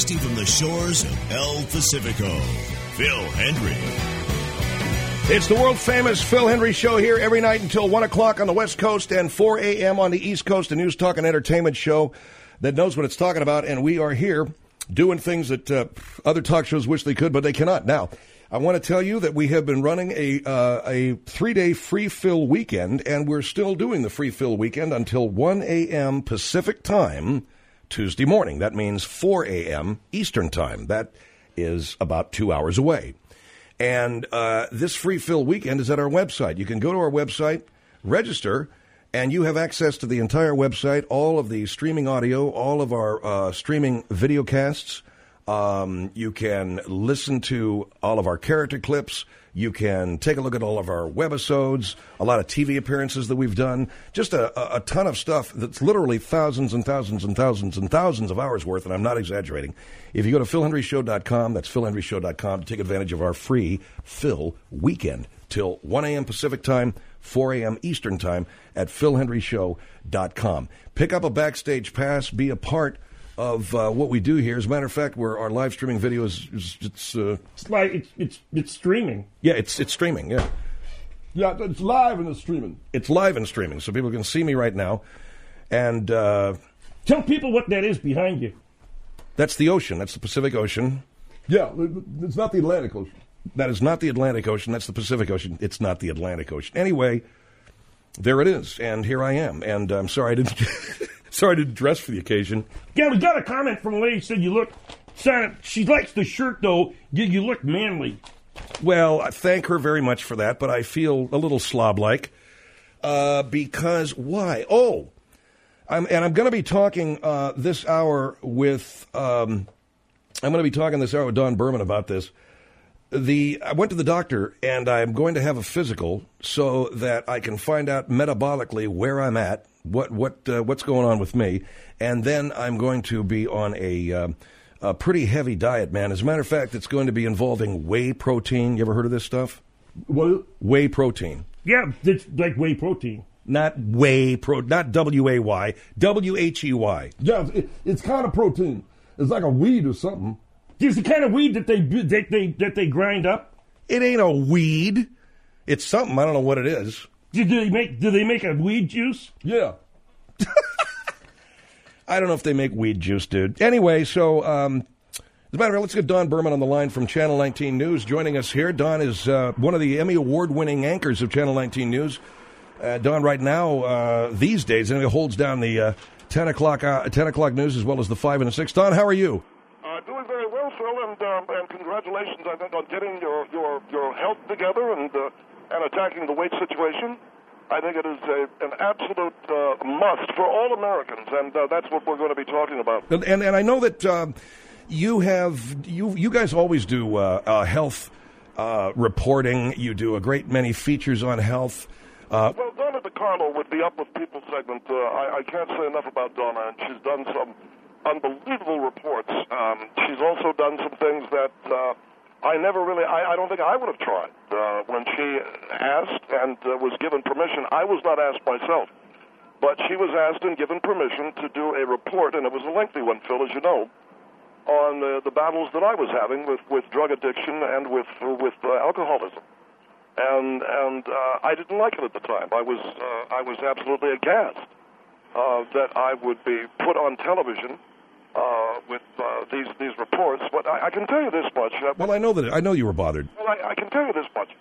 broadcasting from the shores of El Pacifico, Phil Hendry. It's the world-famous Phil Hendry Show here every night until 1 o'clock on the West Coast and 4 a.m. on the East Coast, a news, talk, and entertainment show that knows what it's talking about, and we are here doing things that other talk shows wish they could, but they cannot. Now, I want to tell you that we have been running a 3-day free Phil weekend, and we're still doing the free Phil weekend until 1 a.m. Pacific time Tuesday morning. That means 4 a.m. Eastern time. That is about 2 hours away. And this free Phil weekend is at our website. You can go to our website, register, and you have access to the entire website, all of the streaming audio, all of our streaming video casts. You can listen to all of our character clips. You can take a look at all of our webisodes, a lot of TV appearances that we've done, just a ton of stuff that's literally thousands and thousands and thousands and thousands of hours worth, and I'm not exaggerating. If you go to philhendryshow.com, that's philhendryshow.com, to take advantage of our free Phil weekend till 1 a.m. Pacific time, 4 a.m. Eastern time at philhendryshow.com. Pick up a backstage pass, be a part of what we do here. As a matter of fact, our live streaming video is it's streaming. Yeah, it's streaming. Yeah, it's live and it's streaming. It's live and streaming, so people can see me right now. And tell people what that is behind you. That's the ocean. That's the Pacific Ocean. Yeah, it's not the Atlantic Ocean. That is not the Atlantic Ocean. That's the Pacific Ocean. It's not the Atlantic Ocean. Anyway, there it is, and here I am. And I'm sorry I didn't. Sorry to dress for the occasion. Yeah, we got a comment from a lady who said you look... She likes the shirt, though. You look manly. Well, I thank her very much for that, but I feel a little slob-like. Because why? Oh, I'm going to be talking this hour with... I'm going to be talking this hour with Don Berman about this. I went to the doctor, and I'm going to have a physical so that I can find out metabolically where I'm at, what's going on with me, and then I'm going to be on a pretty heavy diet, man. As a matter of fact, it's going to be involving whey protein. You ever heard of this stuff? What? Whey protein. Yeah, it's like whey protein. Not not W-A-Y, W-H-E-Y. Yeah, it's kind of protein. It's like a weed or something. It's the kind of weed that they grind up. It ain't a weed. It's something. I don't know what it is. Do they make a weed juice? Yeah. I don't know if they make weed juice, dude. Anyway, so as a matter of fact, let's get Don Berman on the line from Channel 19 News joining us here. Don is one of the Emmy Award-winning anchors of Channel 19 News. Don, right now, these days, holds down the 10 o'clock news as well as the 5 and the 6. Don, how are you? Doing very well, Phil, and congratulations, I think, on getting your health together and attacking the weight situation. I think it is an absolute must for all Americans, and that's what we're going to be talking about. And I know that you guys always do health reporting. You do a great many features on health. Well, Donna DeCarlo with the Up With People segment, I can't say enough about Donna, and she's done some unbelievable reports. She's also done some things that I don't think I would have tried. When she asked and was given permission, I was not asked myself, but she was asked and given permission to do a report, and it was a lengthy one, Phil, as you know, on the battles that I was having with drug addiction and with alcoholism. And I didn't like it at the time. I was absolutely aghast that I would be put on television with these reports. But I can tell you this much. Well, I know you were bothered. Well, I can tell you this much.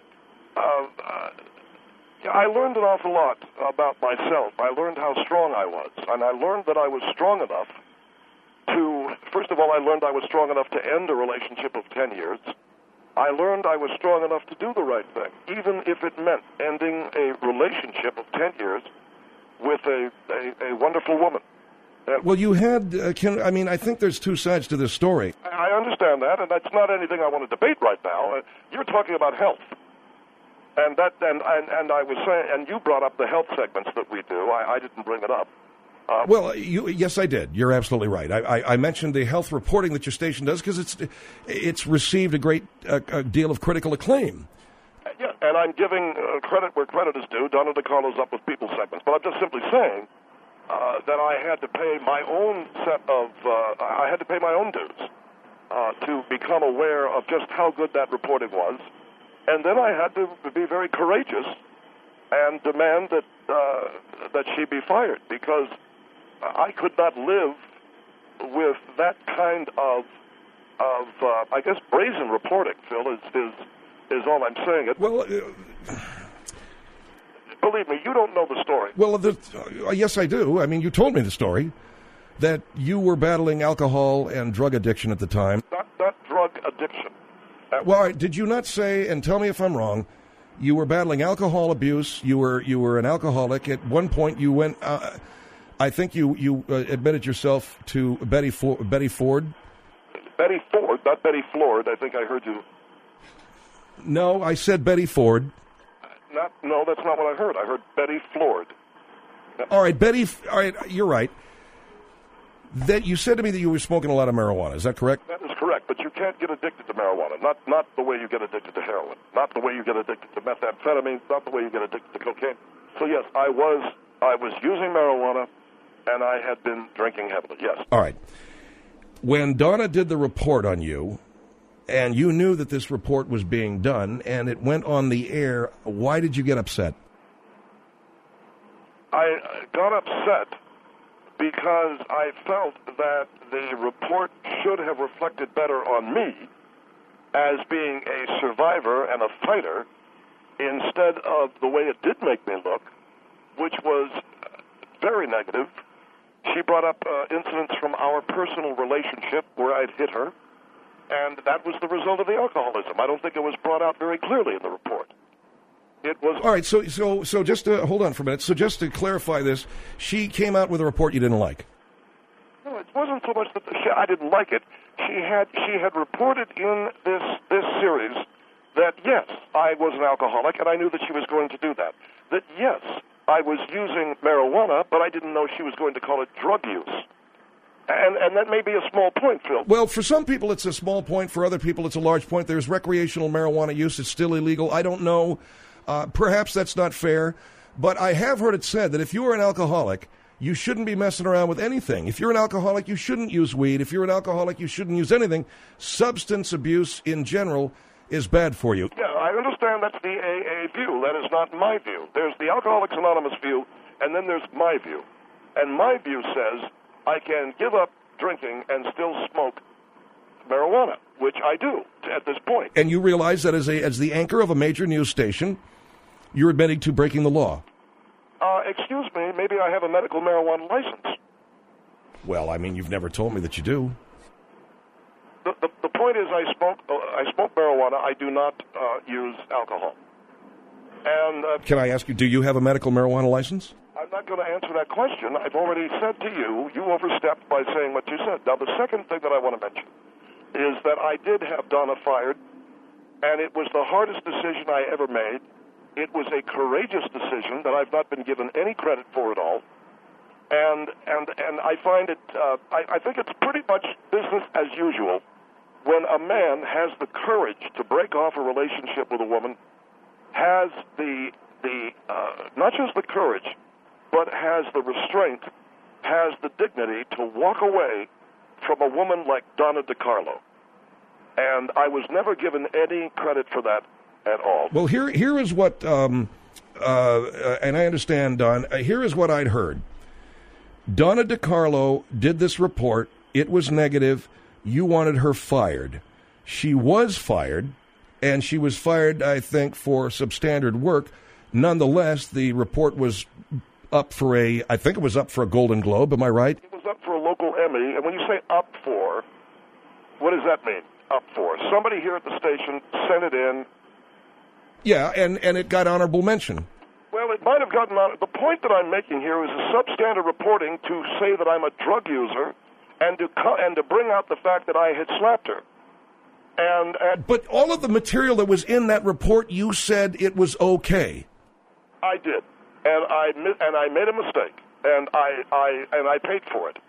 I learned an awful lot about myself. I learned how strong I was, and I learned that I was strong enough to. First of all, I learned I was strong enough to end a relationship of 10 years. I learned I was strong enough to do the right thing, even if it meant ending a relationship of 10 years with a wonderful woman. Well, you had, I think there's two sides to this story. I understand that, and that's not anything I want to debate right now. You're talking about health. And I was saying, and you brought up the health segments that we do. I didn't bring it up. Yes, I did. You're absolutely right. I mentioned the health reporting that your station does because it's received a great deal of critical acclaim. Yeah, and I'm giving credit where credit is due. Donna DeCarlo's Up With People segments. But I'm just simply saying that I had to pay my own set of, I had to pay my own dues to become aware of just how good that reporting was. And then I had to be very courageous and demand that she be fired, because I could not live with that kind of I guess brazen reporting. Phil, is all I'm saying. Well, believe me, you don't know the story. Well, yes, I do. I mean, you told me the story that you were battling alcohol and drug addiction at the time. Not drug addiction. Well, all right, did you not say, and tell me if I'm wrong, you were battling alcohol abuse, you were an alcoholic. At one point you went, I think you admitted yourself to Betty Ford. Betty Ford, not Betty Ford. I think I heard you. No, I said Betty Ford. No, that's not what I heard. I heard Betty Ford. All right, all right, you're right. That you said to me that you were smoking a lot of marijuana. Is that correct? That is correct, but you can't get addicted to marijuana. Not the way you get addicted to heroin. Not the way you get addicted to methamphetamine. Not the way you get addicted to cocaine. So yes, I was using marijuana, and I had been drinking heavily. Yes. All right. When Donna did the report on you, and you knew that this report was being done, and it went on the air, why did you get upset? I got upset because I felt that the report should have reflected better on me as being a survivor and a fighter, instead of the way it did make me look, which was very negative. She brought up incidents from our personal relationship where I'd hit her, and that was the result of the alcoholism. I don't think it was brought out very clearly in the report. It was. All right, so just to hold on for a minute. So just to clarify this, she came out with a report you didn't like. No, it wasn't so much that I didn't like it. She had reported in this series that yes, I was an alcoholic, and I knew that she was going to do that. That yes, I was using marijuana, but I didn't know she was going to call it drug use. And that may be a small point, Phil. Well, for some people it's a small point. For other people it's a large point. There's recreational marijuana use. It's still illegal. I don't know. Perhaps that's not fair. But I have heard it said that if you are an alcoholic, you shouldn't be messing around with anything. If you're an alcoholic, you shouldn't use weed. If you're an alcoholic, you shouldn't use anything. Substance abuse in general is bad for you. Yeah, I understand that's the AA view. That is not my view. There's the Alcoholics Anonymous view, and then there's my view. And my view says I can give up drinking and still smoke marijuana, which I do at this point. And you realize that as the anchor of a major news station, you're admitting to breaking the law. Excuse me, maybe I have a medical marijuana license. Well, I mean, you've never told me that you do. The point is, I smoke marijuana. I do not use alcohol. And can I ask you, do you have a medical marijuana license? I'm not going to answer that question. I've already said to you, you overstepped by saying what you said. Now, the second thing that I want to mention is that I did have Donna fired, and it was the hardest decision I ever made. It was a courageous decision that I've not been given any credit for at all. And I find it, I think it's pretty much business as usual when a man has the courage to break off a relationship with a woman, has the not just the courage, but has the restraint, has the dignity to walk away from a woman like Donna DeCarlo. And I was never given any credit for that at all. Well, here is what, and I understand, Don, here is what I'd heard. Donna DeCarlo did this report. It was negative. You wanted her fired. She was fired, and she was fired, I think, for substandard work. Nonetheless, the report was up for I think it was up for a Golden Globe. Am I right? It was up for a local Emmy. And when you say up for, what does that mean, up for? Somebody here at the station sent it in. Yeah, and it got honorable mention. Well, it might have gotten on. The point that I'm making here is a substandard reporting to say that I'm a drug user and to bring out the fact that I had slapped her. But all of the material that was in that report, you said it was okay. I did, and I made a mistake, and I paid for it,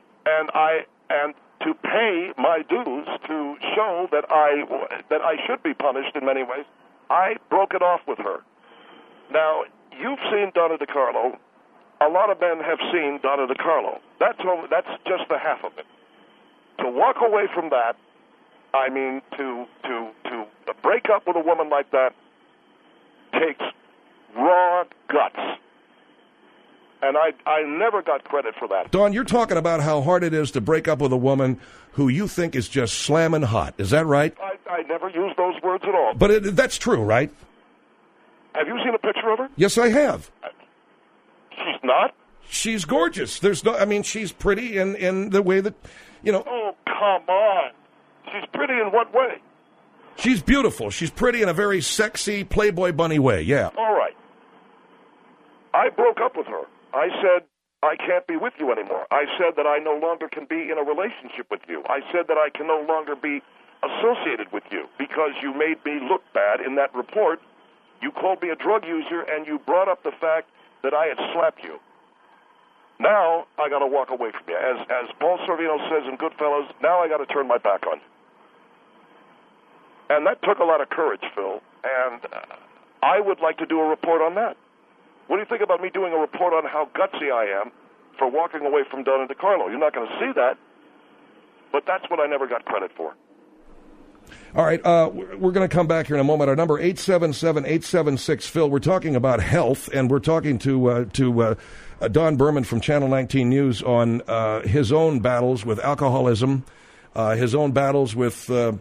and to pay my dues to show that I should be punished in many ways, I broke it off with her. Now, you've seen Donna DeCarlo. a lot of men have seen Donna DeCarlo. That's just the half of it. To walk away from that, I mean, to break up with a woman like that takes raw guts. And I never got credit for that. Don, you're talking about how hard it is to break up with a woman who you think is just slamming hot. Is that right? I never used those words at all. But that's true, right? Have you seen a picture of her? Yes, I have. She's not? She's gorgeous. She's pretty in the way that, Oh, come on. She's pretty in what way? She's beautiful. She's pretty in a very sexy Playboy bunny way, yeah. All right. I broke up with her. I said, I can't be with you anymore. I said that I no longer can be in a relationship with you. I said that I can no longer be associated with you because you made me look bad in that report. You called me a drug user, and you brought up the fact that I had slapped you. Now I got to walk away from you. As Paul Sorvino says in Goodfellas, now I got to turn my back on you. And that took a lot of courage, Phil, and I would like to do a report on that. What do you think about me doing a report on how gutsy I am for walking away from Donna DeCarlo? You're not going to see that, but that's what I never got credit for. All right, we're going to come back here in a moment. Our number, 877-876-PHIL. We're talking about health, and we're talking to Don Berman from Channel 19 News on his own battles with alcoholism, his own battles with, the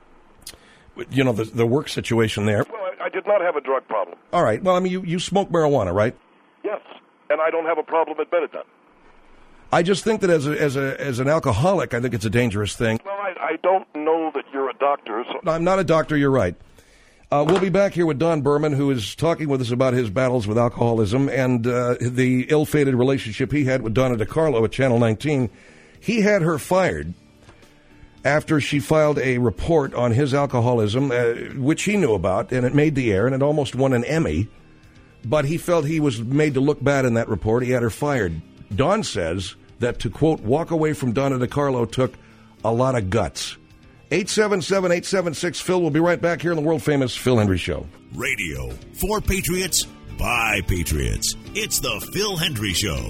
work situation there. Well, I did not have a drug problem. All right. Well, I mean, you smoke marijuana, right? Yes, and I don't have a problem admitted that. I just think that as an alcoholic, I think it's a dangerous thing. Well, I don't know that you're a doctor. So. I'm not a doctor, you're right. We'll be back here with Don Berman, who is talking with us about his battles with alcoholism and the ill-fated relationship he had with Donna DeCarlo at Channel 19. He had her fired after she filed a report on his alcoholism, which he knew about, and it made the air, and it almost won an Emmy. But he felt he was made to look bad in that report. He had her fired. Don says that to, quote, walk away from Donna DeCarlo took a lot of guts. 877-876-PHIL. We'll be right back here on the world-famous Phil Hendrie Show. Radio for Patriots by Patriots. It's the Phil Hendrie Show.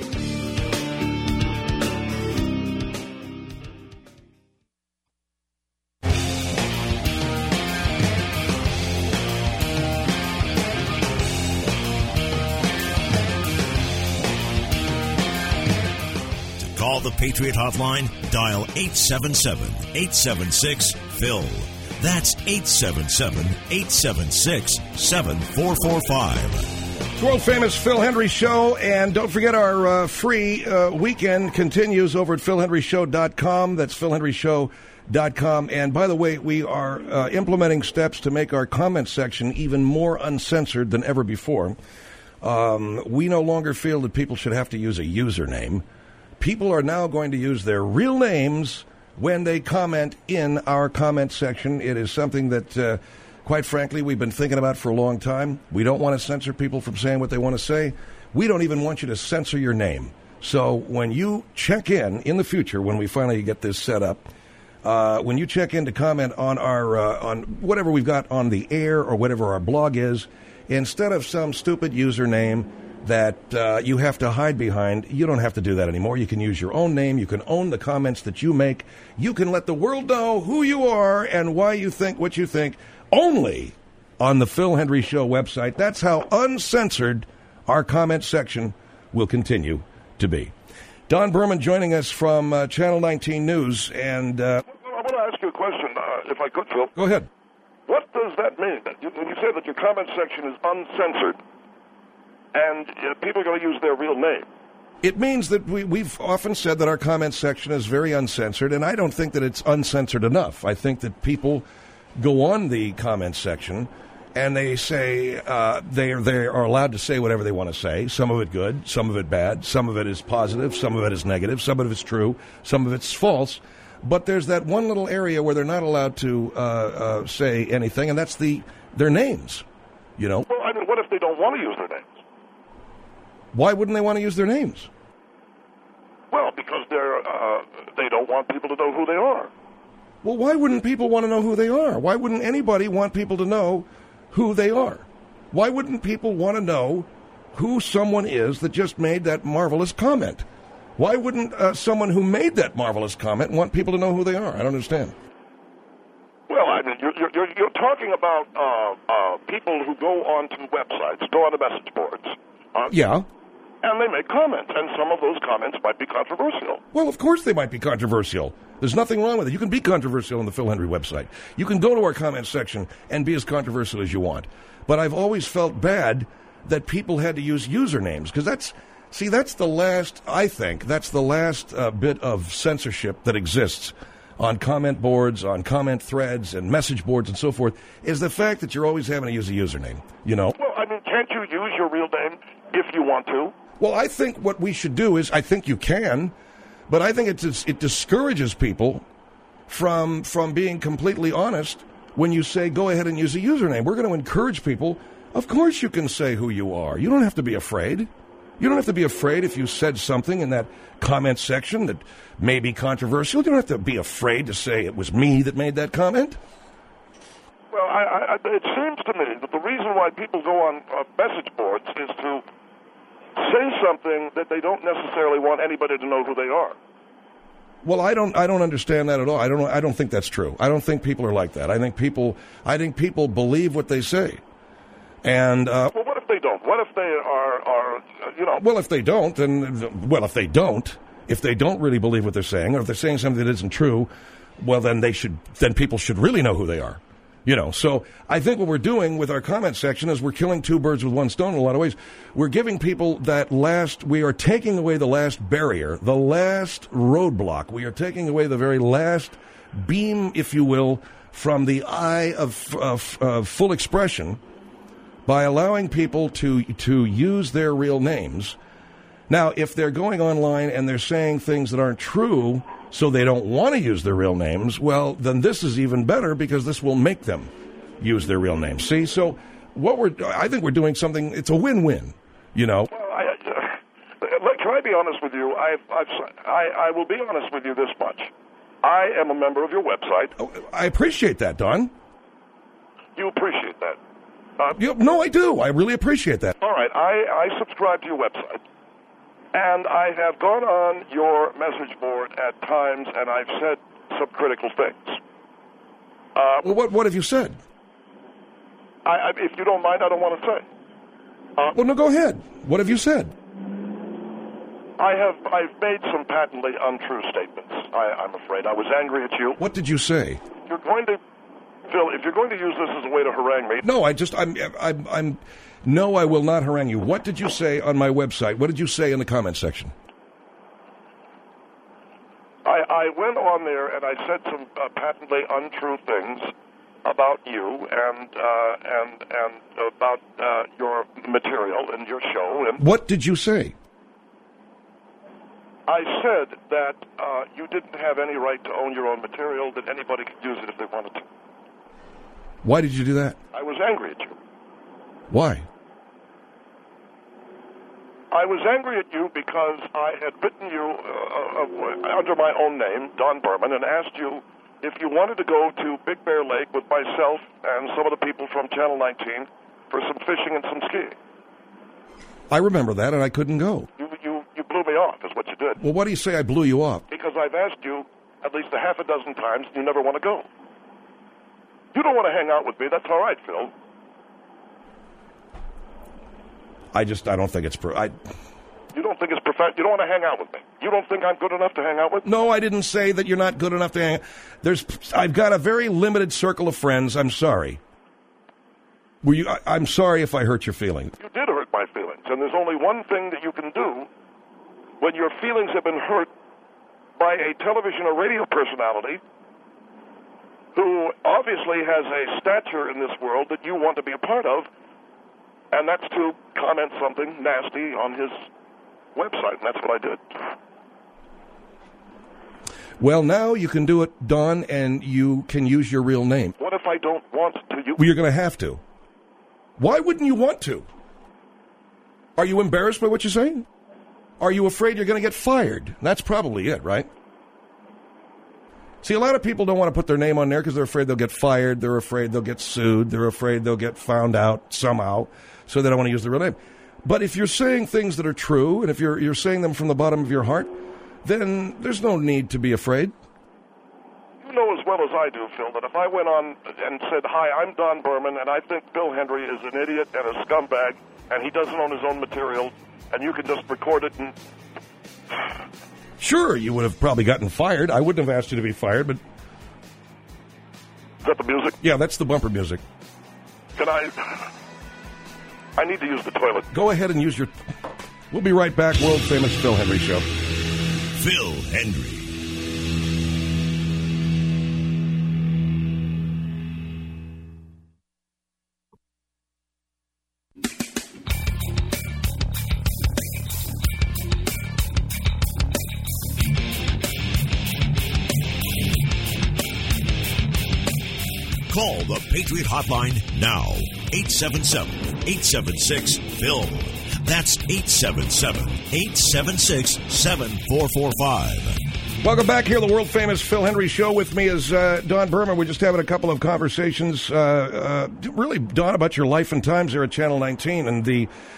Call the Patriot Hotline, dial 877-876-PHIL. That's 877-876-7445. It's world-famous Phil Hendrie Show, and don't forget our free weekend continues over at philhendrieshow.com. That's philhendrieshow.com. And by the way, we are implementing steps to make our comment section even more uncensored than ever before. We no longer feel that people should have to use a username. People are now going to use their real names when they comment in our comment section. It is something that, quite frankly, we've been thinking about for a long time. We don't want to censor people from saying what they want to say. We don't even want you to censor your name. So when you check in the future, when we finally get this set up, when you check in to comment on our on whatever we've got on the air or whatever our blog is, instead of some stupid username that you have to hide behind, you don't have to do that anymore. You can use your own name. You can own the comments that you make. You can let the world know who you are and why you think what you think only on the Phil Hendrie Show website. That's how uncensored our comment section will continue to be. Don Berman joining us from Channel 19 News. And I want to ask you a question, if I could, Phil. Go ahead. What does that mean? When you say that your comment section is uncensored, and people are going to use their real name. It means that we've often said that our comment section is very uncensored, and I don't think that it's uncensored enough. I think that people go on the comment section and they say they are allowed to say whatever they want to say, some of it good, some of it bad, some of it is positive, some of it is negative, some of it's true, some of it's false. But there's that one little area where they're not allowed to say anything, and that's their names, you know. Well, I mean, what if they don't want to use their names? Why wouldn't they want to use their names? Well, because they don't want people to know who they are. Well, why wouldn't people want to know who they are? Why wouldn't anybody want people to know who they are? Why wouldn't people want to know who someone is that just made that marvelous comment. Why wouldn't someone who made that marvelous comment want people to know who they are? I don't understand. Well, I mean, you're talking about people who go onto websites, go onto message boards. Yeah. And they make comments, and some of those comments might be controversial. Well, of course they might be controversial. There's nothing wrong with it. You can be controversial on the Phil Hendrie website. You can go to our comment section and be as controversial as you want. But I've always felt bad that people had to use usernames, because that's the last, I think, that's the last bit of censorship that exists on comment boards, on comment threads, and message boards and so forth, is the fact that you're always having to use a username, you know? Well, I mean, can't you use your real name if you want to? Well, I think what we should do is, I think you can, but I think it discourages people from being completely honest when you say, go ahead and use a username. We're going to encourage people. Of course you can say who you are. You don't have to be afraid. You don't have to be afraid if you said something in that comment section that may be controversial. You don't have to be afraid to say it was me that made that comment. Well, it seems to me that the reason why people go on message boards is to say something that they don't necessarily want anybody to know who they are. Well, I don't understand that at all. I don't think that's true. I don't think people are like that. I think people believe what they say. And well, what if they don't? What if they are you know? Well, if they don't, if they don't really believe what they're saying, or if they're saying something that isn't true, well, then people should really know who they are. You know, so I think what we're doing with our comment section is we're killing two birds with one stone in a lot of ways. We're giving people we are taking away the last barrier, the last roadblock. We are taking away the very last beam, if you will, from the eye of full expression by allowing people to use their real names. Now, if they're going online and they're saying things that aren't true, so they don't want to use their real names, well, then this is even better because this will make them use their real names. See, so I think we're doing something, it's a win-win, you know. Well, can I be honest with you? I will be honest with you this much. I am a member of your website. Oh, I appreciate that, Don. You appreciate that? No, I do. I really appreciate that. All right. I subscribe to your website. And I have gone on your message board at times, and I've said some critical things. Well, what have you said? If you don't mind, I don't want to say. Well, no, go ahead. What have you said? I've made some patently untrue statements. I'm afraid I was angry at you. What did you say? Phil, if you're going to use this as a way to harangue me... No, No, I will not harangue you. What did you say on my website? What did you say in the comment section? I went on there and I said some patently untrue things about you and about your material and your show. And what did you say? I said that you didn't have any right to own your own material, that anybody could use it if they wanted to. Why did you do that? I was angry at you. Why? I was angry at you because I had written you under my own name, Don Berman, and asked you if you wanted to go to Big Bear Lake with myself and some of the people from Channel 19 for some fishing and some skiing. I remember that, and I couldn't go. You blew me off, is what you did. Well, what do you say I blew you off? Because I've asked you at least a half a dozen times, and you never want to go. You don't want to hang out with me. That's all right, Phil. I don't think it's... You don't think it's perfect? You don't want to hang out with me? You don't think I'm good enough to hang out with? No, I didn't say that you're not good enough to hang out. I've got a very limited circle of friends. I'm sorry. I'm sorry if I hurt your feelings. You did hurt my feelings, and there's only one thing that you can do when your feelings have been hurt by a television or radio personality who obviously has a stature in this world that you want to be a part of, and that's to comment something nasty on his website, and that's what I did. Well, now you can do it, Don, and you can use your real name. What if I don't want to? Well, you're going to have to. Why wouldn't you want to? Are you embarrassed by what you're saying? Are you afraid you're going to get fired? That's probably it, right? See, a lot of people don't want to put their name on there because they're afraid they'll get fired. They're afraid they'll get sued. They're afraid they'll get found out somehow, so they don't want to use their real name. But if you're saying things that are true, and if you're saying them from the bottom of your heart, then there's no need to be afraid. You know as well as I do, Phil, that if I went on and said, "Hi, I'm Don Berman, and I think Bill Henry is an idiot and a scumbag, and he doesn't own his own material," and you could just record it and... Sure, you would have probably gotten fired. I wouldn't have asked you to be fired, but... Is that the music? Yeah, that's the bumper music. Can I need to use the toilet. Go ahead and use your... We'll be right back. World famous Phil Henry Show. Phil Henry. Call the Patriot Hotline now. 877-876-PHIL. That's 877-876-7445. Welcome back here, the world-famous Phil Henry Show. With me is Don Berman. We're just having a couple of conversations, really, Don, about your life and times there at Channel 19. And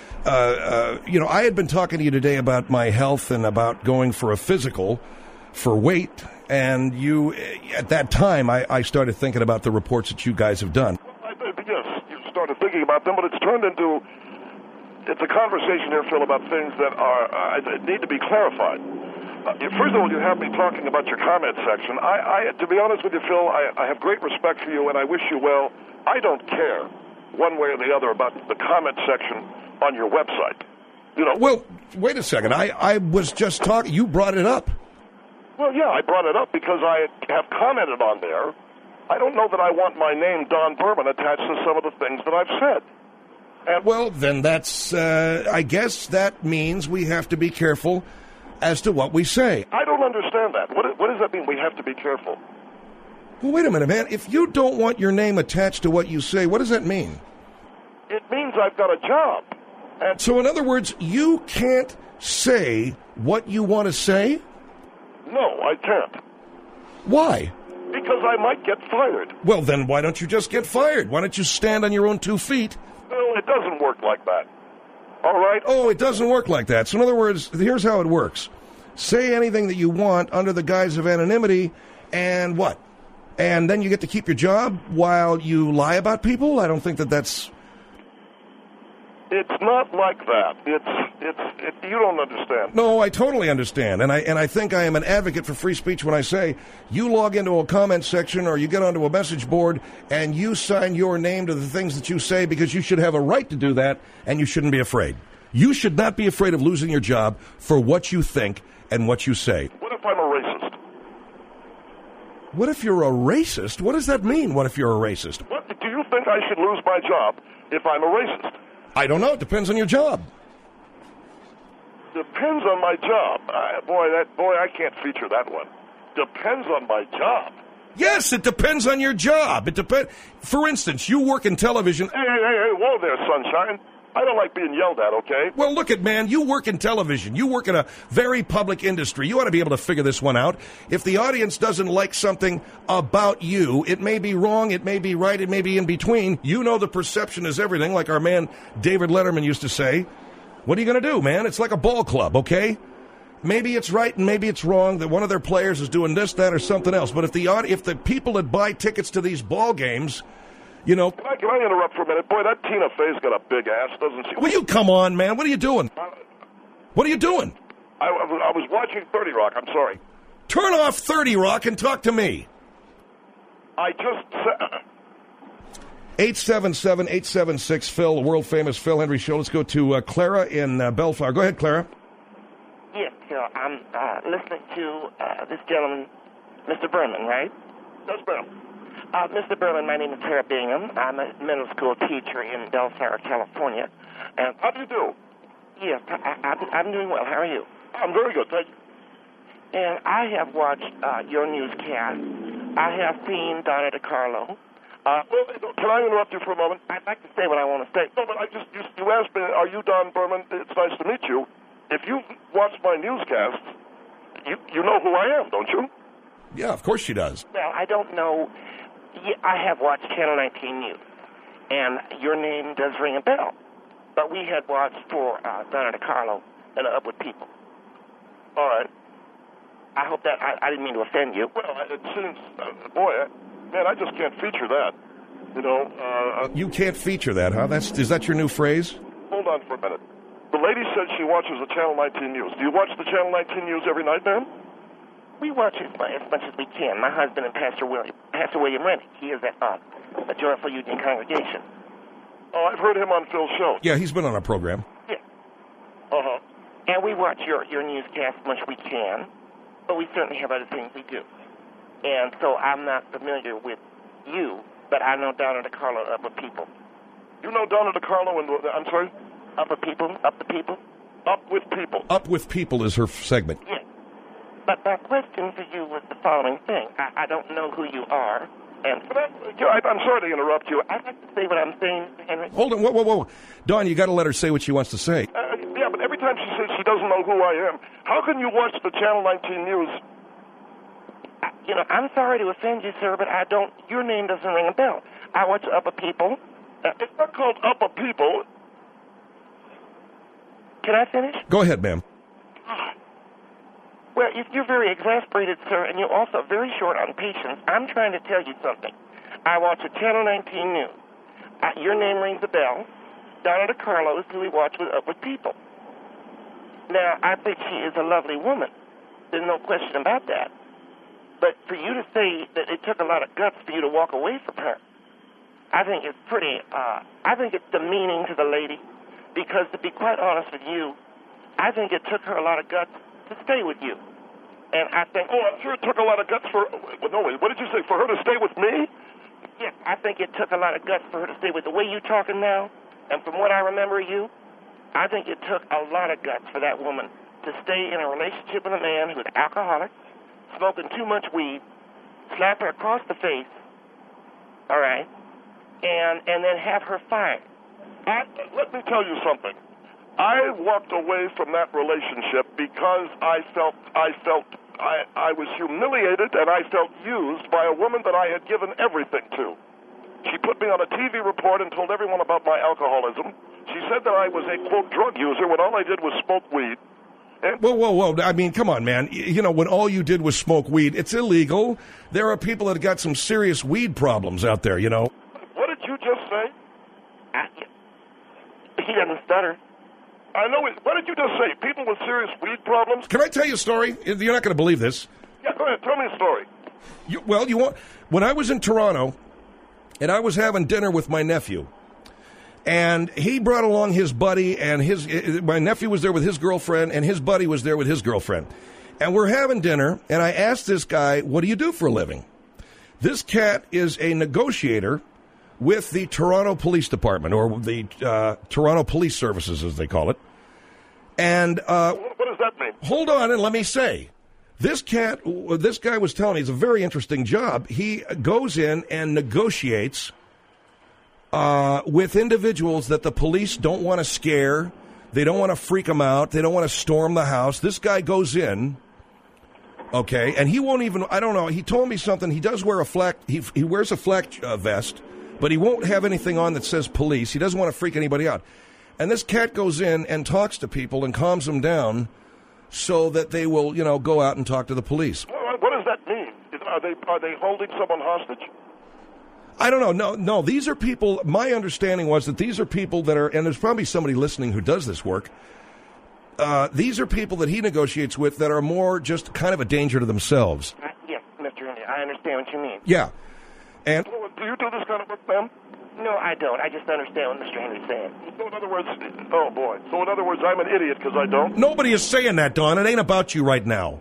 I had been talking to you today about my health and about going for a physical for weight. And you, at that time, I started thinking about the reports that you guys have done. Yes, you started thinking about them, but it's turned into... It's a conversation here, Phil, about things that need to be clarified. First of all, you have me talking about your comment section. To be honest with you, Phil, I have great respect for you, and I wish you well. I don't care one way or the other about the comment section on your website. You know. Well, wait a second. I was just talking. You brought it up. Well, yeah, I brought it up because I have commented on there. I don't know that I want my name, Don Berman, attached to some of the things that I've said. And well, then that's, I guess that means we have to be careful as to what we say. I don't understand that. What does that mean, we have to be careful? Well, wait a minute, man. If you don't want your name attached to what you say, what does that mean? It means I've got a job. And so, in other words, you can't say what you want to say? No, I can't. Why? Because I might get fired. Well, then why don't you just get fired? Why don't you stand on your own 2 feet? Well, it doesn't work like that. All right? Oh, it doesn't work like that. So in other words, here's how it works. Say anything that you want under the guise of anonymity, and what? And then you get to keep your job while you lie about people? I don't think that's... It's not like that. You don't understand. No, I totally understand, and I think I am an advocate for free speech when I say you log into a comment section or you get onto a message board and you sign your name to the things that you say because you should have a right to do that, and you shouldn't be afraid. You should not be afraid of losing your job for what you think and what you say. What if I'm a racist? What if you're a racist? What does that mean? What if you're a racist? What, do you think I should lose my job if I'm a racist? I don't know. It depends on your job. Depends on my job. I can't feature that one. Depends on my job. Yes, it depends on your job. It depends. For instance, you work in television. Hey, whoa there, sunshine. I don't like being yelled at, okay? Well, look at, man, you work in television. You work in a very public industry. You ought to be able to figure this one out. If the audience doesn't like something about you, it may be wrong, it may be right, it may be in between. You know the perception is everything, like our man David Letterman used to say. What are you going to do, man? It's like a ball club, okay? Maybe it's right and maybe it's wrong that one of their players is doing this, that, or something else. But if the people that buy tickets to these ball games... You know, can I interrupt for a minute? Boy, that Tina Fey's got a big ass, doesn't she? Will you come on, man? What are you doing? What are you doing? I was watching 30 Rock. I'm sorry. Turn off 30 Rock and talk to me. I just said... 877-876-PHIL, the world-famous Phil Henry Show. Let's go to Clara in Bellflower. Go ahead, Clara. Yes, sir. I'm listening to this gentleman, Mr. Berman, right? Yes, ma'am. Mr. Berman, my name is Tara Bingham. I'm a middle school teacher in Bellflower, California. And how do you do? Yes, I'm doing well. How are you? I'm very good, thank you. And I have watched your newscast. I have seen Donna DeCarlo. Can I interrupt you for a moment? I'd like to say what I want to say. No, but you asked me, are you Don Berman? It's nice to meet you. If you watch my newscast, you know who I am, don't you? Yeah, of course she does. Well, I don't know. I have watched Channel 19 News, and your name does ring a bell. but we had watched for Donna DeCarlo and Up With People. All right. I hope that I didn't mean to offend you. Well, it seems, man, I just can't feature that. You know. You can't feature that, huh? Is that your new phrase? Hold on for a minute. The lady said she watches the Channel 19 News. Do you watch the Channel 19 News every night, ma'am? We watch as much as we can. My husband and Pastor William Rennick. He is at a Joyful Union congregation. Oh, I've heard him on Phil's show. Yeah, he's been on our program. Yeah. Uh-huh. And we watch your newscast as much as we can, but we certainly have other things we do. And so I'm not familiar with you, but I know Donna DeCarlo Up With People. You know Donna DeCarlo and, I'm sorry? Up With People? Up the People? Up With People. Up With People is her segment. Yeah. But my question for you was the following thing. I don't know who you are, and I'm sorry to interrupt you. I'd like to say what I'm saying, Henry. Hold on, whoa. Dawn, you got to let her say what she wants to say. Yeah, but every time she says she doesn't know who I am, how can you watch the Channel 19 News? I'm sorry to offend you, sir, but your name doesn't ring a bell. I watch Up With People. It's not called Up With People. Can I finish? Go ahead, ma'am. Well, you're very exasperated, sir, and you're also very short on patience. I'm trying to tell you something. I watch the Channel 19 News. Your name rings a bell. Donna DeCarlo is who we watch with Up With People. Now, I think she is a lovely woman. There's no question about that. But for you to say that it took a lot of guts for you to walk away from her, I think it's I think it's demeaning to the lady, because to be quite honest with you, I think it took her a lot of guts to stay with you. And I think... Oh, I'm sure it took a lot of guts for... No, wait, what did you say? For her to stay with me? Yes, I think it took a lot of guts for her to stay with the way you're talking now, and from what I remember you, I think it took a lot of guts for that woman to stay in a relationship with a man who's an alcoholic, smoking too much weed, slap her across the face, all right, and then have her fired. Let me tell you something. I walked away from that relationship because I was humiliated and I felt used by a woman that I had given everything to. She put me on a TV report and told everyone about my alcoholism. She said that I was a, quote, drug user when all I did was smoke weed. Whoa. I mean, come on, man. When all you did was smoke weed, it's illegal. There are people that have got some serious weed problems out there, What did you just say? He doesn't stutter. I know it. What did you just say? People with serious weed problems? Can I tell you a story? You're not going to believe this. Yeah, go ahead. Tell me a story. When I was in Toronto, and I was having dinner with my nephew, and he brought along his buddy, and my nephew was there with his girlfriend, and his buddy was there with his girlfriend. And we're having dinner, and I asked this guy, what do you do for a living? This cat is a negotiator with the Toronto Police Department, or the Toronto Police Services, as they call it. And what does that mean? Hold on, and let me say, this guy was telling me it's a very interesting job. He goes in and negotiates with individuals that the police don't want to scare. They don't want to freak them out. They don't want to storm the house. This guy goes in, okay, and he won't even, I don't know, he told me something. He does wear a flak, he wears a flak vest, but he won't have anything on that says police. He doesn't want to freak anybody out. And this cat goes in and talks to people and calms them down so that they will, go out and talk to the police. What does that mean? Are they holding someone hostage? I don't know. No, these are people, my understanding was that these are people that are, and there's probably somebody listening who does this work, these are people that he negotiates with that are more just kind of a danger to themselves. Yes, Mr. Indy, I understand what you mean. Yeah. And do you do this kind of work, ma'am? No, I don't. I just understand what Mr. Henry's saying. So in other words, oh boy. So in other words, I'm an idiot because I don't? Nobody is saying that, Don. It ain't about you right now.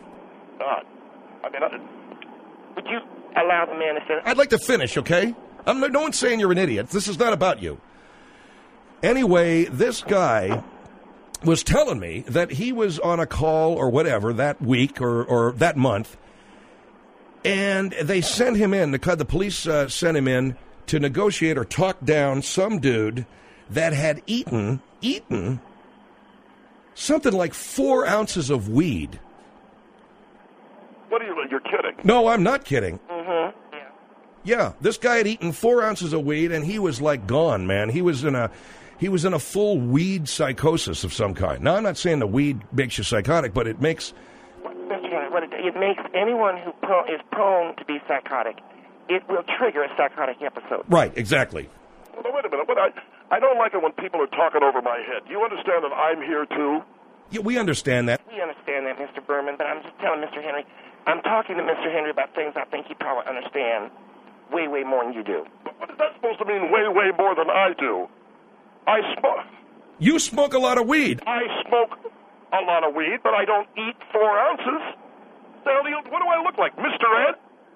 Would you allow the man to finish? I'd like to finish, okay? No one's saying you're an idiot. This is not about you. Anyway, this guy was telling me that he was on a call or whatever that week or that month, and they sent him in. The police sent him in to negotiate or talk down some dude that had eaten something like 4 ounces of weed. What are you, you're kidding? No, I'm not kidding. Mm-hmm. Yeah. Yeah, this guy had eaten 4 ounces of weed, and he was like gone, man. He was in a full weed psychosis of some kind. Now, I'm not saying the weed makes you psychotic, but it makes... Mr. Henry, it makes anyone who is prone to be psychotic, it will trigger a psychotic episode. Right, exactly. Well, wait a minute. But I don't like it when people are talking over my head. You understand that I'm here, too? Yeah, we understand that. We understand that, Mr. Berman, but I'm just telling Mr. Henry, I'm talking to Mr. Henry about things I think he probably understands way, way more than you do. What is that supposed to mean, way, way more than I do? I smoke. You smoke a lot of weed. I smoke a lot of weed, but I don't eat 4 ounces. What do I look like, Mr. Ed?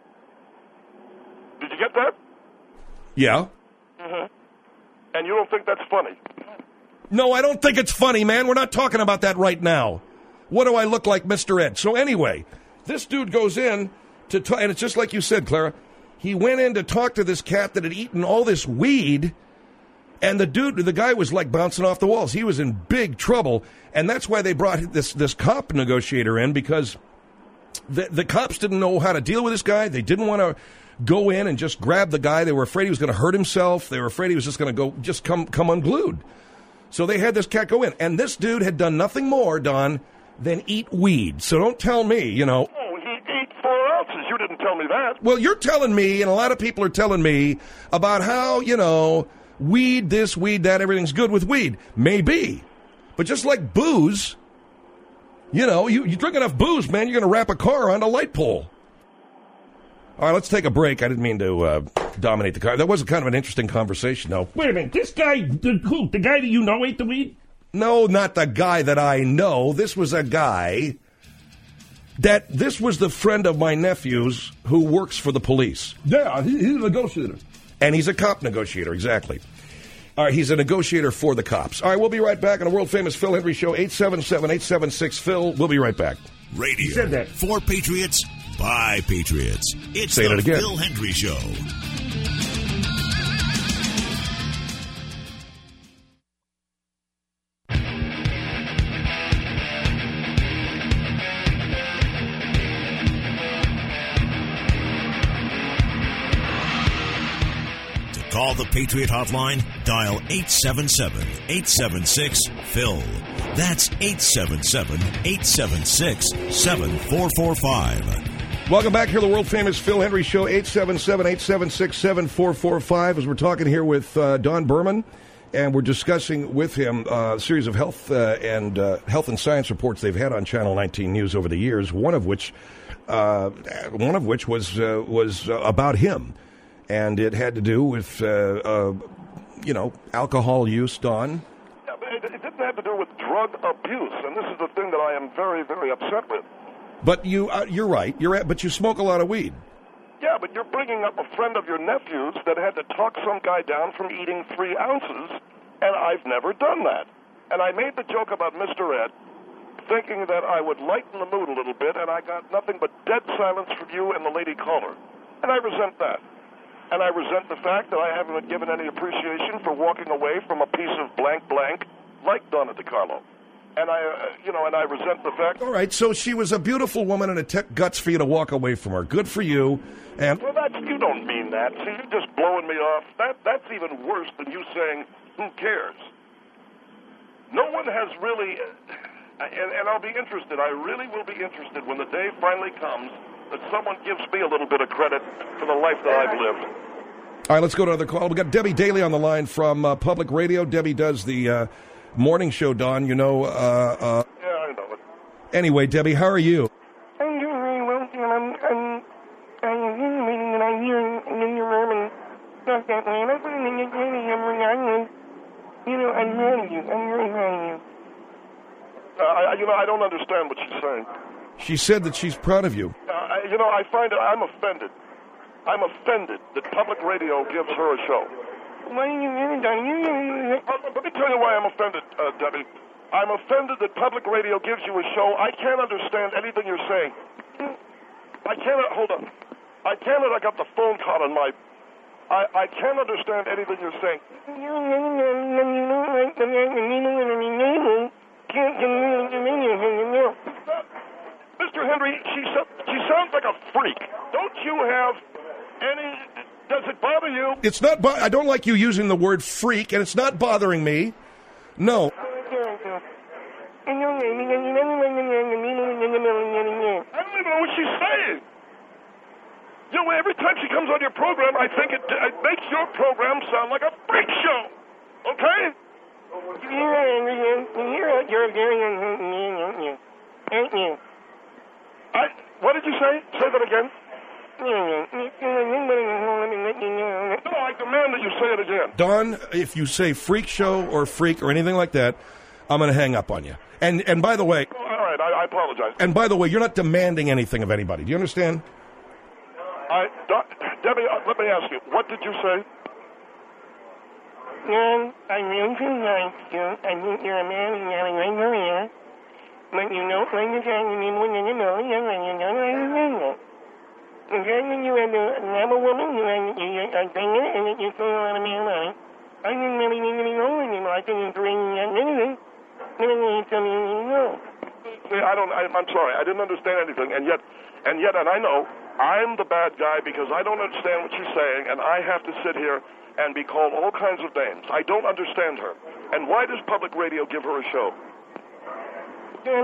Did you get that? Yeah. Mm-hmm. And you don't think that's funny? No, I don't think it's funny, man. We're not talking about that right now. What do I look like, Mr. Ed? So anyway, this dude goes in to talk, and it's just like you said, Clara. He went in to talk to this cat that had eaten all this weed, and the guy was like bouncing off the walls. He was in big trouble, and that's why they brought this cop negotiator in, because the cops didn't know how to deal with this guy. They didn't want to go in and just grab the guy. They were afraid he was going to hurt himself. They were afraid he was just going to come unglued. So they had this cat go in, and this dude had done nothing more, Don, than eat weed. So don't tell me, Oh, he ate 4 ounces. You didn't tell me that. Well, you're telling me, and a lot of people are telling me about how, weed this, weed that, everything's good with weed. Maybe. But just like booze, you drink enough booze, man, you're going to wrap a car around a light pole. All right, let's take a break. I didn't mean to dominate the car. That was kind of an interesting conversation, though. Wait a minute. This guy, who? The guy that you know ate the weed? No, not the guy that I know. This was a guy this was the friend of my nephew's who works for the police. Yeah, he's a negotiator. And he's a cop negotiator, exactly. All right, he's a negotiator for the cops. All right, we'll be right back on the world-famous Phil Hendry Show, 877-876-PHIL. We'll be right back. Radio Said that. for Patriots, by Patriots. It's Say the it again. Phil Hendry Show. Call the Patriot Hotline, dial 877-876-PHIL. That's 877-876-7445. Welcome back here to the world-famous Phil Hendry Show, 877-876-7445, as we're talking here with Don Berman, and we're discussing with him a series of health and science reports they've had on Channel 19 News over the years, one of which was about him. And it had to do with, alcohol use, Don. Yeah, but it didn't have to do with drug abuse, and this is the thing that I am very, very upset with. But you're right. But you smoke a lot of weed. Yeah, but you're bringing up a friend of your nephew's that had to talk some guy down from eating 3 ounces, and I've never done that. And I made the joke about Mr. Ed, thinking that I would lighten the mood a little bit, and I got nothing but dead silence from you and the lady caller. And I resent that. And I resent the fact that I haven't been given any appreciation for walking away from a piece of blank like Donna DeCarlo. And I resent the fact. All right, so she was a beautiful woman, and it took guts for you to walk away from her. Good for you. And well, you don't mean that. See, you're just blowing me off. That's even worse than you saying, "Who cares?" No one has really, and I'll be interested. I really will be interested when the day finally comes that someone gives me a little bit of credit for the life that I've lived. All right, let's go to another call. We got Debbie Daly on the line from Public Radio. Debbie does the morning show, Don. Yeah, I know it. Anyway, Debbie, how are you? I'm doing very well, Phil. I'm intimating that I hear your Berman stuff that way, and I put it in your radio every now I'm proud of you. I'm very proud of you. I don't understand what she's saying. She said that she's proud of you. I find I'm offended. I'm offended that public radio gives her a show. Why are you really done? Let me tell you why I'm offended, Debbie. I'm offended that public radio gives you a show. I can't understand anything you're saying. I cannot, hold on. I cannot, I got the phone call on my, I can't understand anything you're saying. Mr. Henry, she sounds like a freak. Don't you have any Does it bother you? It's not. I don't like you using the word freak, and it's not bothering me. No. I don't even know what she's saying. You know, every time she comes on your program, I think it makes your program sound like a freak show. Okay? What did you say? Say that again. No, I demand that you say it again. Don, if you say freak show or freak or anything like that, I'm going to hang up on you. And by the way... All right, I apologize. And by the way, you're not demanding anything of anybody. Do you understand? Debbie, let me ask you, what did you say? I really do like you. I think you're a man and you have a great career. But you don't like the fact that people want to know you and you don't understand it. The fact that you have a woman who are thinking and that you're throwing a lot of man money, I didn't really need to be wrong anymore. I think you're bringing that anything. I don't need to tell me anything wrong. I'm sorry, I didn't understand anything, and I know I'm the bad guy because I don't understand what she's saying, and I have to sit here and be called all kinds of names. I don't understand her. And why does public radio give her a show? Phil,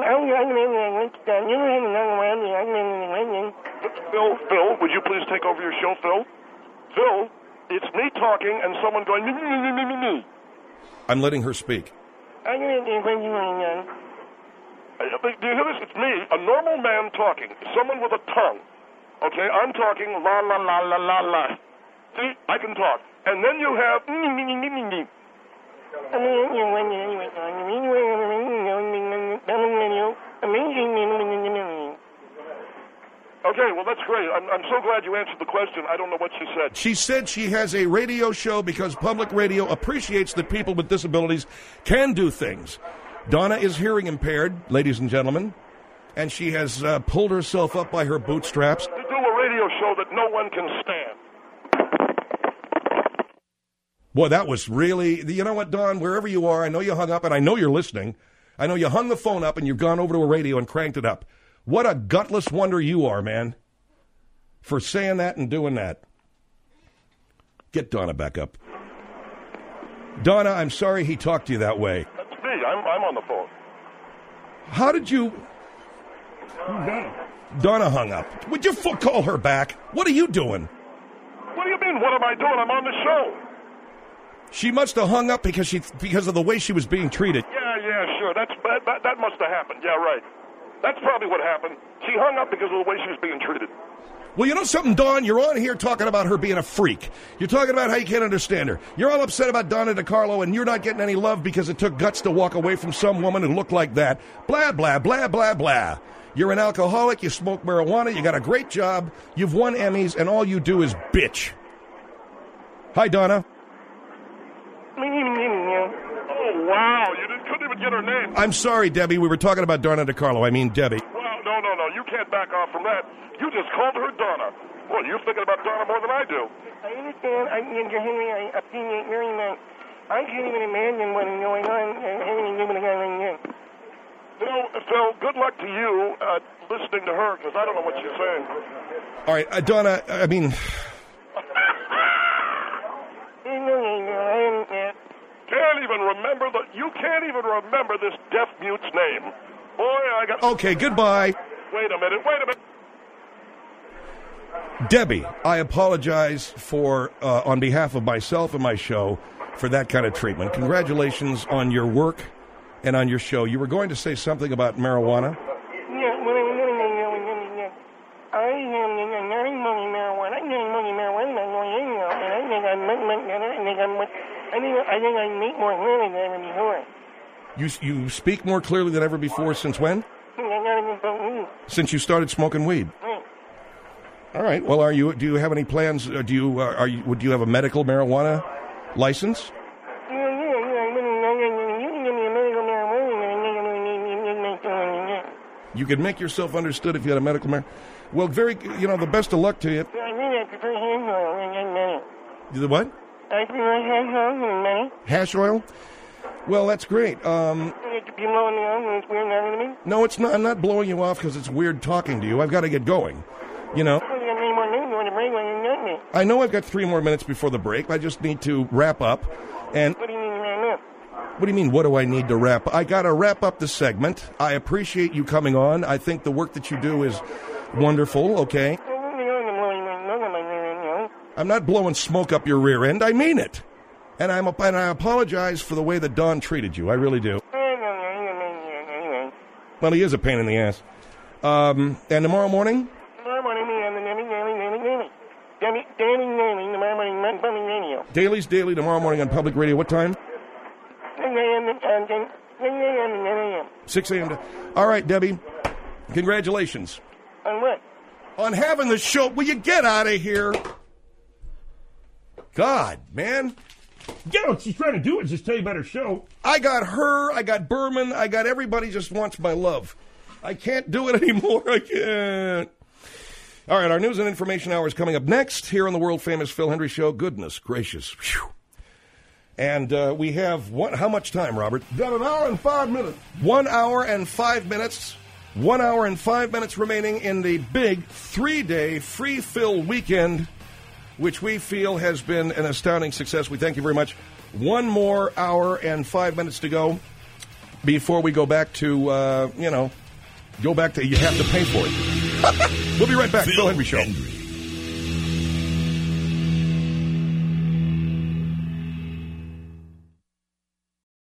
would you please take over your show, Phil? Phil, it's me talking and someone going, me. I'm letting her speak. I can answer your question when you're done. Do you hear this? It's me, a normal man talking, someone with a tongue. Okay, I'm talking la la la la la la. See, I can talk. And then you have Okay, well, that's great. I'm so glad you answered the question. I don't know what she said. She said she has a radio show because public radio appreciates that people with disabilities can do things. Donna is hearing impaired, ladies and gentlemen, and she has pulled herself up by her bootstraps. To do a radio show that no one can stand. Boy, that was really... You know what, Don? Wherever you are, I know you hung up, and I know you're listening. I know you hung the phone up, and you've gone over to a radio and cranked it up. What a gutless wonder you are, man, for saying that and doing that. Get Donna back up. Donna, I'm sorry he talked to you that way. That's me. I'm on the phone. How did you... Donna hung up. Would you call her back? What are you doing? What do you mean, what am I doing? I'm on the show. She must have hung up because of the way she was being treated. Yeah, sure. That must have happened. Yeah, right. That's probably what happened. She hung up because of the way she was being treated. Well, you know something, Dawn? You're on here talking about her being a freak. You're talking about how you can't understand her. You're all upset about Donna DeCarlo, and you're not getting any love because it took guts to walk away from some woman who looked like that. Blah, blah, blah, blah, blah. You're an alcoholic. You smoke marijuana. You got a great job. You've won Emmys, and all you do is bitch. Hi, Donna. Oh, wow. You couldn't even get her name. I'm sorry, Debbie. We were talking about Donna DeCarlo. I mean, Debbie. Wow, no. You can't back off from that. You just called her Donna. Well, you're thinking about Donna more than I do. I understand. Mr. Henry, I appreciate very much. I can't even imagine what is going on having to do with a guy like that. You know, Phil, good luck to you listening to her, because I don't know what she's saying. All right, Donna, I mean... You can't even remember this deaf mute's name. Boy, I got... Okay, goodbye. Wait a minute. Debbie, I apologize for, on behalf of myself and my show, for that kind of treatment. Congratulations on your work and on your show. You were going to say something about marijuana? Yeah, I am not smoking marijuana. I'm not smoking marijuana. I think I make more clearly than ever before. You speak more clearly than ever before since when? Since you started smoking weed. Right. All right. Well, do you have any plans? Would you have a medical marijuana license? Yeah. You can give me a medical marijuana. You could make yourself understood if you had a medical marijuana. Well, the best of luck to you. I think I prefer hash oil and money. The what? I prefer hash oil and money. Hash oil? Well, that's great. You blowing me off and it's weird talking to me? No, it's not. I'm not blowing you off because it's weird talking to you. I've got to get going. You know. You got many more minutes on the break when you got me. I know I've got 3 more minutes before the break. I just need to wrap up. And What do you mean right now? what do you mean, what do I need to wrap? I got to wrap up the segment. I appreciate you coming on. I think the work that you do is wonderful, okay? I'm not blowing smoke up your rear end. I mean it. And I apologize for the way that Don treated you. I really do. Well, he is a pain in the ass. And tomorrow morning? Daly's Daily tomorrow morning on Public Radio. What time? 6 a.m. All right, Debbie. Congratulations. On what? On having the show. Will you get out of here? God, man. Yeah, what she's trying to do is just tell you about her show. I got her. I got Berman. I got everybody just wants my love. I can't do it anymore. I can't. All right, our news and information hour is coming up next here on the world-famous Phil Hendrie Show. Goodness gracious. Whew. And we have, how much time, Robert? Got an hour and 5 minutes. 1 hour and 5 minutes. 1 hour and 5 minutes remaining in the big 3-day free Phil weekend, which we feel has been an astounding success. We thank you very much. 1 more hour and 5 minutes to go before we go back to, you have to pay for it. We'll be right back. Phil Hendrie Show.